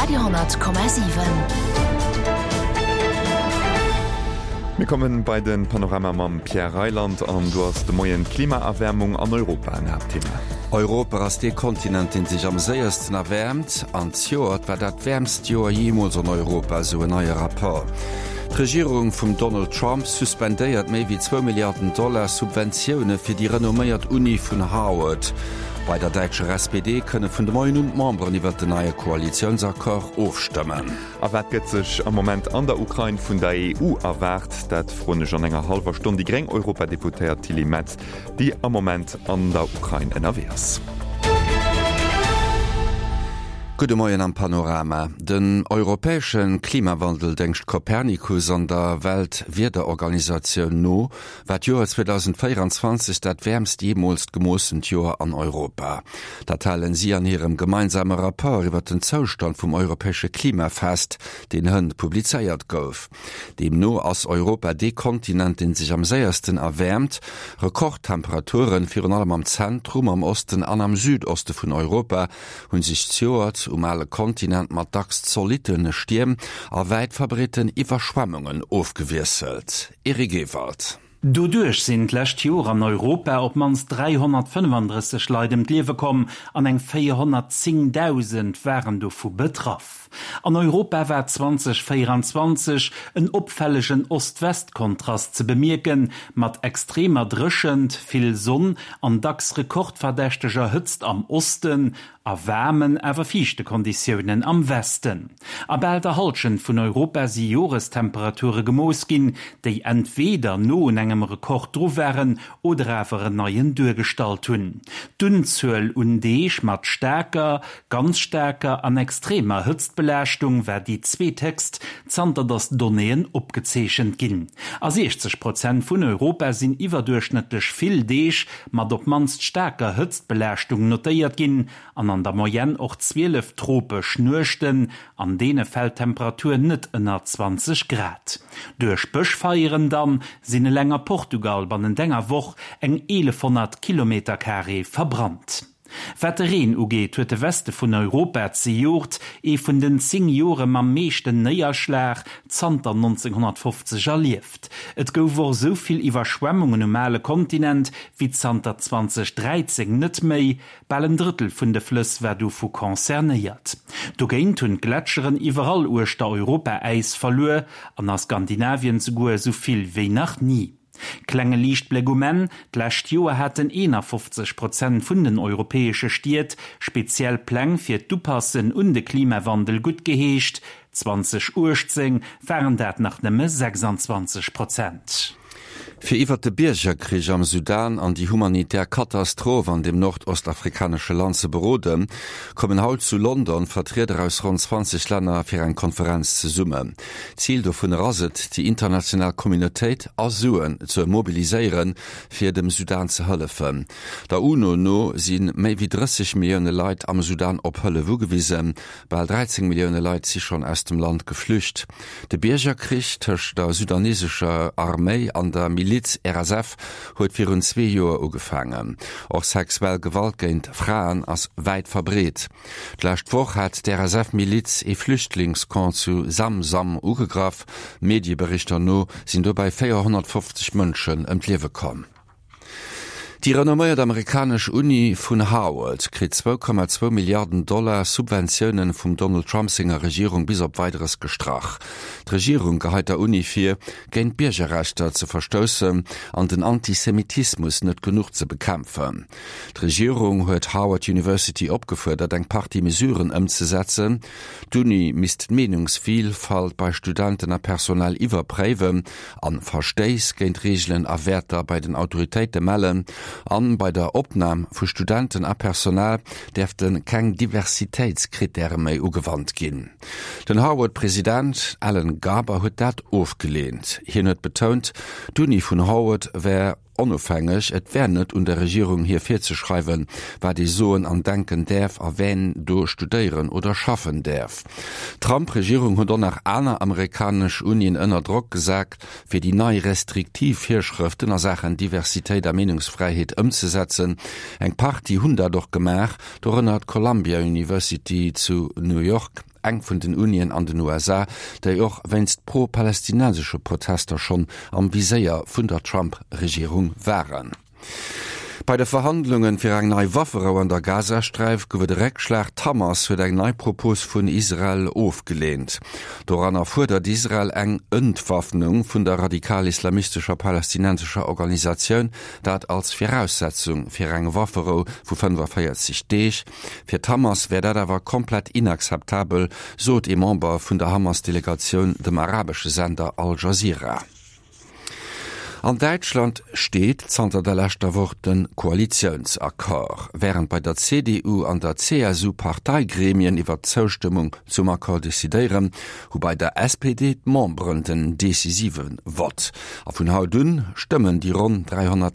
Radio,7. Wir kommen bei den Panorama mam Pierre Reiland an du hast de moien Klimaerwärmung an Europa ein Hauptthema. Europa ass de Kontinent in sich am seiersten erwärmt, an Joert war dat wärmst Joer jemals an Europa so en neuer rapport. Die Regierung vum Donald Trump suspendéiert méi wie $2 Milliarden Subventionioune fir die renomméiert Uni vun Howard. Bei der deutsche SPD könne vun de Moien und Membern iwwer de neue Koalitionsakkord aufstimmen. Wat gëtt sech am Moment an der Ukraine vun der EU erwart, dat fronech an enger halber Stunde die Greng Europadeputéiert Tilly Metz, die am Moment an der Ukraine NRWs. Gute Morgen am Panorama. Den europäischen Klimawandel denkt Copernicus an der Weltwetterorganisation no, wat Joar 2024 dat wärmst jemals gemossend Joar an Europa. Da teilen sie an ihrem gemeinsamen Rapport über den Zustand vom europäischen Klima fest, den hund publizeiert gouf. Dem no aus Europa de Kontinent, den sich am seiersten erwärmt, Rekordtemperaturen für allem am Zentrum, am Osten an am Südosten von Europa und sich Joar alle Kontinent mat dacks zolitene Stürm a weit verbreten Überschwemmungen aufgewirselt. Erik Ewald. Dodurch sind lächt Joer an Europa op mans 335 Leidem Liewe kom an eng 410.000 wären do vu betraff. An Europa war 2024 en opfälligen Ost-West-Kontrast ze bemerken, mat extremer drschend, viel Sonn an dacks rekordverdächteger Hützt am Osten, erwärmen awer fichte Konditionen am Westen. Aber der Halschen vun Europa si Jorestemperature gemoos gin, déi entweder no en engem Rekord dro wären oder awer en neien Durgestalt hunn. Dünnzuel und Deech mat stärker, ganz stärker an extremer Hütztbelächtung wär die Zweetext zanter das Donnéen opgezeechchen ginn. A 60% vun Europa sinn iwwerdurchschnittlich viel Deech, mat op manst stärker Hütztbelächtung notéiert ginn, an der Moyenne auch 12 tropisch Nurchten, an denen Feldtemperatur net ënner 20 Grad. Durch Böschfeieren dann sinne länger Portugal bei den Denger Woch eng 1100 Kilometer Carré verbrannt. Veterin ugeet huet de Weste vun Europa zejort vun den 10 Jore mam meeschten Neierschlag zanter 1950 erlieft. Et gouf war soviel Iwerschwemmungen um alle Kontinent wie zanter 2013 net méi, ball ein Drittel vun de Flüss wär du vu konzerniert. Du géint hunn Gletscheren iwwerall urch der Europa-Eis verloe, an a Skandinavien sogur soviel wéi nach nie. Klänge liicht Blegumen, d'lächt Joer hätten 51% vun den europäesche Stiet speziell Pläng fir d'Upassen und de Klimawandel gut geheescht, 2018 wären dat nach nëmme 26%. Für iwwer de Biergerkrieg am Sudan an die humanitär Katastrophe an dem nordostafrikanische Land ze beroden, kommen haut zu London Vertreter aus rund 20 Länder fir ein Konferenz ze summen. Ziel davon raset, die internationale Communityit asuen zu mobiliseieren fir dem Sudan ze hëllefen. Der UNO no sind méi wie 30 Millionen Leid am Sudan op Hëlle wugewiesen, bei 13 Millionen Leid sie schon aus dem Land geflücht. De Biergerkrieg töcht der sudanesische Armee an der Miliz RSF huet vir 2 Joer ugefangen. Och sexuell Gewalt géint Frauen ass weit verbreet. D'lächt woch hat der RSF-Miliz Flüchtlingskamp zu Samsam ugegraf. Medieberichter no sind dobei 450 Mënschen Liewe kom. Die renommierte amerikanische Uni von Howard kriegt $2,2 Milliarden Subventionen vom Donald Trump-Singer Regierung bis auf weiteres gestrach. Die Regierung geheilt der Uni für, gegen Bürgerrechte zu verstoßen und den Antisemitismus nicht genug zu bekämpfen. Die Regierung hat Howard University aufgefordert, ein paar die Mesuren umzusetzen. Die Uni misst Meinungsvielfalt bei Studenten und Personal überprüfen, an Verstehs gegen Regeln und Werte bei den Autoritäten melden, an bei der Opnahme vu Studenten a Personal derften keng Diversitätskriterien méi ugewandt ginn. Den Howard-Präsident Alan Garber huet dat aufgelehnt. Hien huet betont, d'Uni vun Howard wär unabhängig, et wär net und der Regierung hier firzuschreiben, war die Sohn an denken derf, a wenn du studieren oder schaffen derf. Trump-Regierung hat auch nach einer amerikanischen Union ënner Druck gesagt, für die neue Restriktivvorschriften in Sachen Diversität der Meinungsfreiheit umzusetzen. Eng Party hun doch gemacht, durch hat Columbia University zu New York eng vun den Unien an den USA, déi och wennst pro-palästinensische Protester schon am Viséier vun der Trump-Regierung waren. Bei de Verhandlungen fir eng nei Wafferau an der Gazastreif gowe de Reckschlacht Hamas fir eng Neipropos vun Israel aufgelehnt. Doran erfordert Israel eng Entwaffnung vun der radikal-islamistischer palästinensischer Organisation, dat als Voraussetzung fir eng Wafferau vu 45 Deeg. Fir Hamas wär dat awer komplett inakzeptabel, sot e Member vun der Hamas-Delegation dem arabische Sender Al Jazeera. An Deutschland steht zanter der letzter Woche den Koalitionsakkord, während bei der CDU an der CSU Parteigremien über Zustimmung zum Akkord dezidieren, wobei der SPD Membern den decisiven Wort. Auf von Haudun stimmen die rund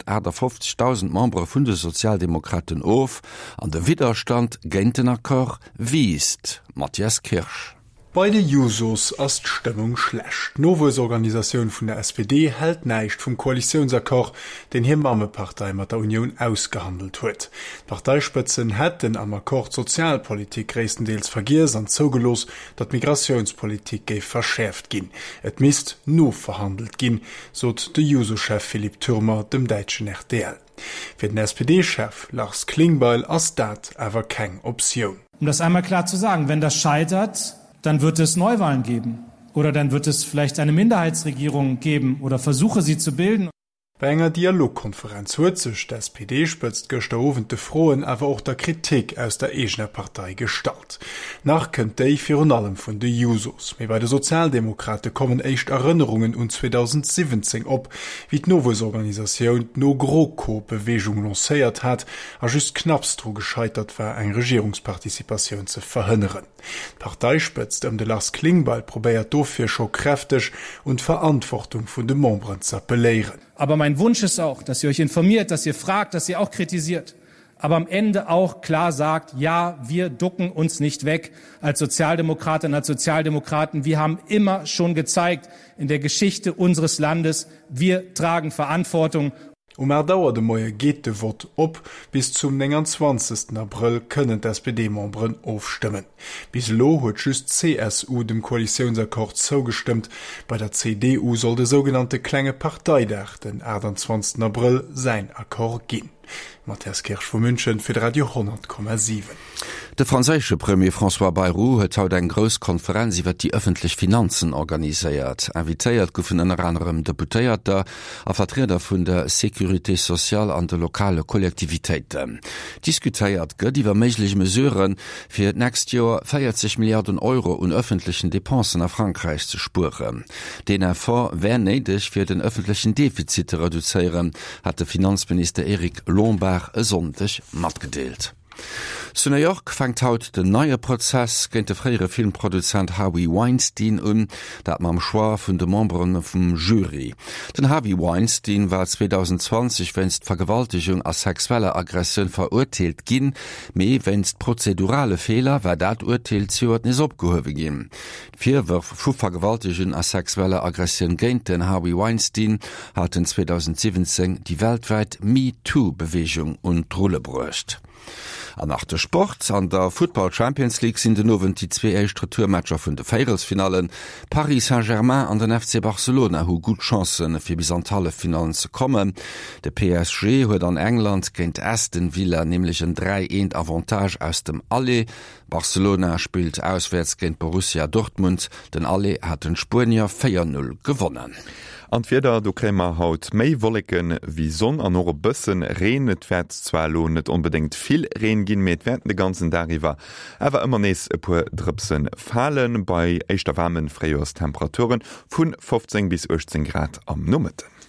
350.000 Member von den Sozialdemokraten auf, an der Widerstand gegen den Akkord wiest Matthias Kirsch. Bei de Jusos ist Stimmung schlecht. Novosorganisation von der SPD hält neicht vom Koalitionsakkord, den hier Mammepartei mit der Union ausgehandelt wird. Parteispitzen hätten am Akkord Sozialpolitik größtenteils vergiss und zugelos, dass Migrationspolitik verschärft ging. Et misst nur verhandelt ging, so der Juso-Chef Philipp Thürmer dem deutschen RTL. Für den SPD-Chef Lars Klingbeil ist das aber keine Option. Um das einmal klar zu sagen, wenn das scheitert, dann wird es Neuwahlen geben oder dann wird es vielleicht eine Minderheitsregierung geben oder Versuche, sie zu bilden. Bei einer Dialogkonferenz huet sich der SPD spëtzt gestern de Froen aber auch der Kritik aus der Egner Partei gestalt. Nach kënnt déi fir allem vun de Jusos. Me bei de Sozialdemokrate kommen echt Erinnerungen un 2017 op, wie d Novosorganisationun no GroKo-Bewegung lancéiert hat, a just knappstro gescheitert war eng Regierungspartizipation ze verhënneren. Partei spëtzt de Lars Klingbeil probéiert dofir scho kräftig und Verantwortung vun de Membern zu appellieren. Aber mein Wunsch ist auch, dass ihr euch informiert, dass ihr fragt, dass ihr auch kritisiert. Aber am Ende auch klar sagt, ja, wir ducken uns nicht weg als Sozialdemokratinnen, als Sozialdemokraten. Wir haben immer schon gezeigt in der Geschichte unseres Landes, wir tragen Verantwortung. Dauer de Moie geht de Wort op, bis zum 20. April können SPD-Membern aufstimmen. Bis lo huet just CSU dem Koalitionsakkord zugestimmt. Bei der CDU soll de sogenannte Klenge Parteidach den 20. April sein Akkord gehen. Matthias Kirsch von München für Radio 100,7. Der französische Premier François Bayrou hat haut eng Großkonferenz iwwer die öffentlich Finanzen organisiert. Invitéiert goufen en anderem Deputéierter a Vertreter vun der Sécurité sociale an de lokale Kollektivitéiten. Diskutéiert gëtt iwwer méiglich Mesuren fir nächst Jahr 40 Milliarden Euro un öffentlichen Depensen a Frankreich zu spuren. Den Effort wär neidig fir den öffentlichen Defizit reduzieren, hat der Finanzminister Eric Lombard sonndech matgedeelt. Zu New York fängt haut den neue Prozess gegen den früheren Filmproduzent Harvey Weinstein dat ma am Schwar vun de Membern vum Jury. Den Harvey Weinstein war 2020 wennst Vergewaltigung als sexuelle Aggression verurteilt ginn, méi wennst prozedurale Fehler war dat Urteil zuordnis opgehowe gin. Vierwürf vu Vergewaltigung als sexuelle Aggression géint den Harvey Weinstein hat in 2017 die weltweit MeToo-Bewegung und Trolle brucht. Nach der Sport an der Football Champions League sind nowen die zwei Strukturmatcher vun de Finalen. Paris Saint-Germain an den FC Barcelona hu gut Chancen fir bisantale Finalen zu kommen. De PSG huet an England géint Aston Villa nämlich een 3-1 Avantage aus dem Alle. Barcelona spielt auswärts géint Borussia Dortmund, den Alle hat den Spanier 4-0 gewonnen. Entweder du krämer haut méi wolleken wie Sonn an eure Bëssen renet wär zwar lo net unbedingt viel Reen ginn met werden de ganzen Dariwer, awer immer nees e puer Drëpsen fallen bei eichter warmen Freios Temperaturen vun 15 bis 18 Grad am Nummeten.